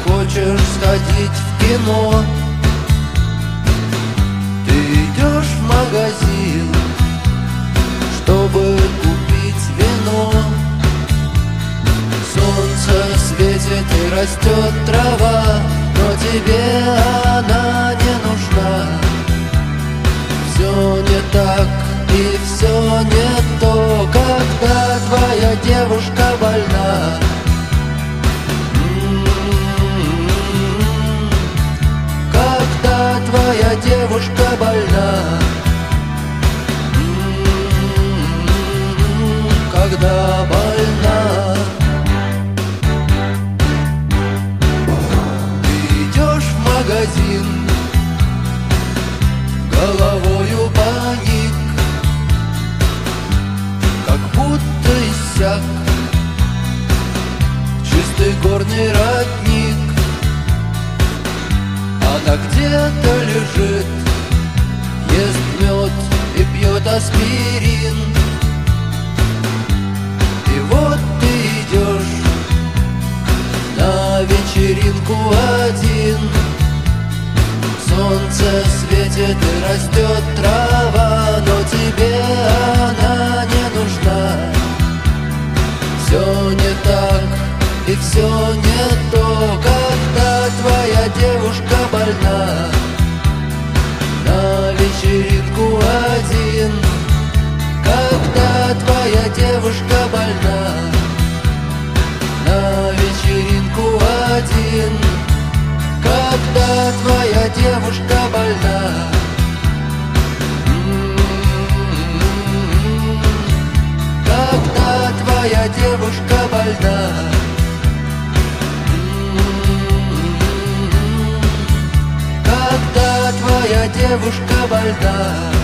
хочешь сходить в кино, ты идешь в магазин, чтобы купить вино. Солнце светит и растет трава, но тебе она не нужна. Все не так и все не то, когда твоя девушка больна. Когда твоя девушка больна. Когда больна. Ты идешь в магазин, головою паник, как будто иссяк чистый горный родник. Она где-то лежит, ест мед и пьет аспирин. И вот ты идешь на вечеринку один. Солнце светит и растет трава, но тебе она не нужна. Все не так и все не то, когда твоя девушка больна. На вечеринку один. Когда твоя девушка больна. На вечеринку один. Когда твоя девушка больна. Когда твоя девушка больна. Когда твоя девушка больна.